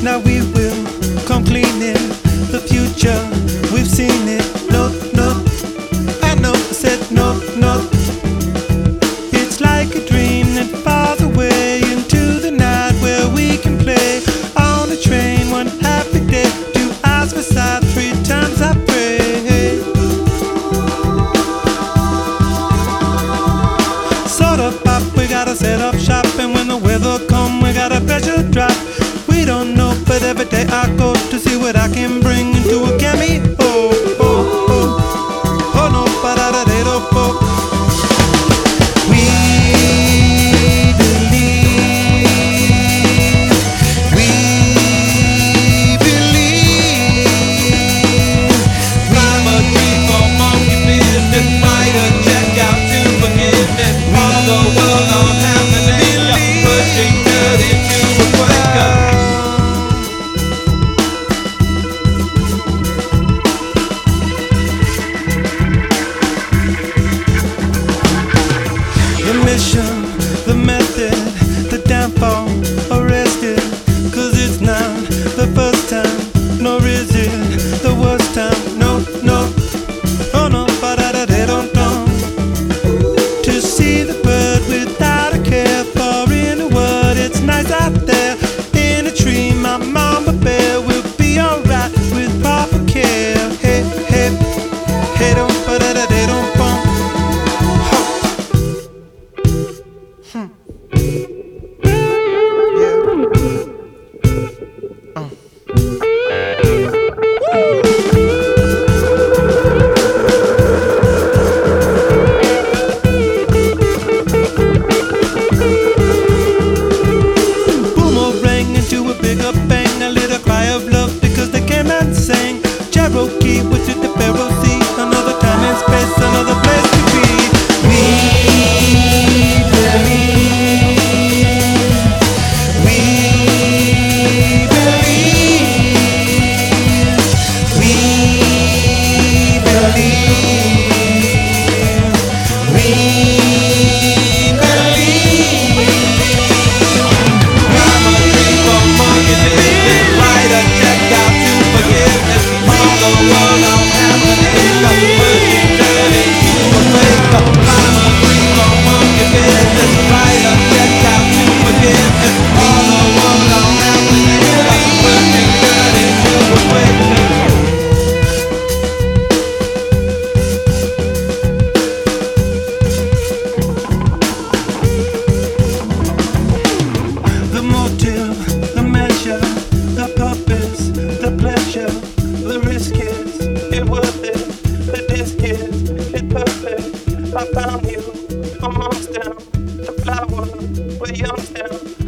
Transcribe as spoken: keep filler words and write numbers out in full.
Now we will come cleaning the future. We've seen it. No, no, I know. I said no, no. It's like a dream that falls away into the night where we can play on a train one happy day. Two eyes beside, three times I pray. Sort of pop, we gotta set up shop, and when the weather come, we got a pressure drop. We don't know, but every day I go to see what I can bring into a cameo. Oh, oh, oh, oh no, but I don't know. We believe, we believe. I'm a tree for monkey business, writer, check out to forgiveness. All the world on happening, pushing good into a quaker. The mission, the method, the downfall, arrested. Cause it's not the first time, nor is it the worst time. No, no, oh no, but I don't know. To see the bird without a care for in a word, it's nice out there. In a tree, my mama bear will be alright with proper care. Hey, hey, hey, don't, but I don't bump. Sang Cherokee, which is the Pharaoh Sea. Another time and space, another place to be. We believe, we believe, we believe, we believe. I'm a tree for monkey business, writer, check out to forgiveness. All the world on happening, pushing good into a quaker. I'm a tree for monkey business, writer, check out to forgiveness. All the world on happening, pushing good into a quaker. The motive, the measure, the purpose, the pleasure, the risk is it worth it, the disc is it perfect. I found you amongst them, the flower with young stem.